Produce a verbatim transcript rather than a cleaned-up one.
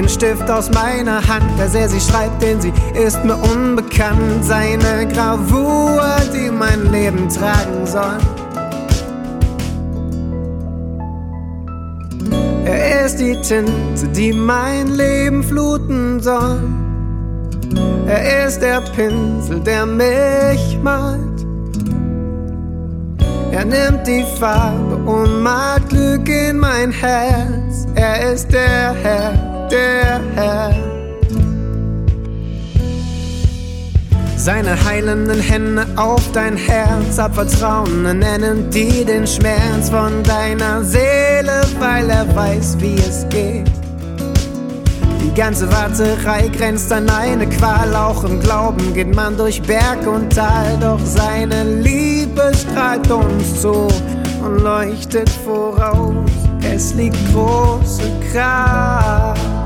den Stift aus meiner Hand. Wer sehr sie schreibt, denn sie ist mir unbekannt. Seine Gravur, die mein Leben tragen soll. Er ist die Tinte, die mein Leben fluten soll. Er ist der Pinsel, der mich malt. Er nimmt die Farbe und malt Glück in mein Herz. Er ist der Herr, der Herr. Seine heilenden Hände auf dein Herz abvertrauen, und er nimmt dir den Schmerz von deiner Seele, weil er weiß, wie es geht. Die ganze Warterei grenzt an eine Qual, auch im Glauben geht man durch Berg und Tal. Doch seine Liebe strahlt uns zu und leuchtet voraus, es liegt große Kraft.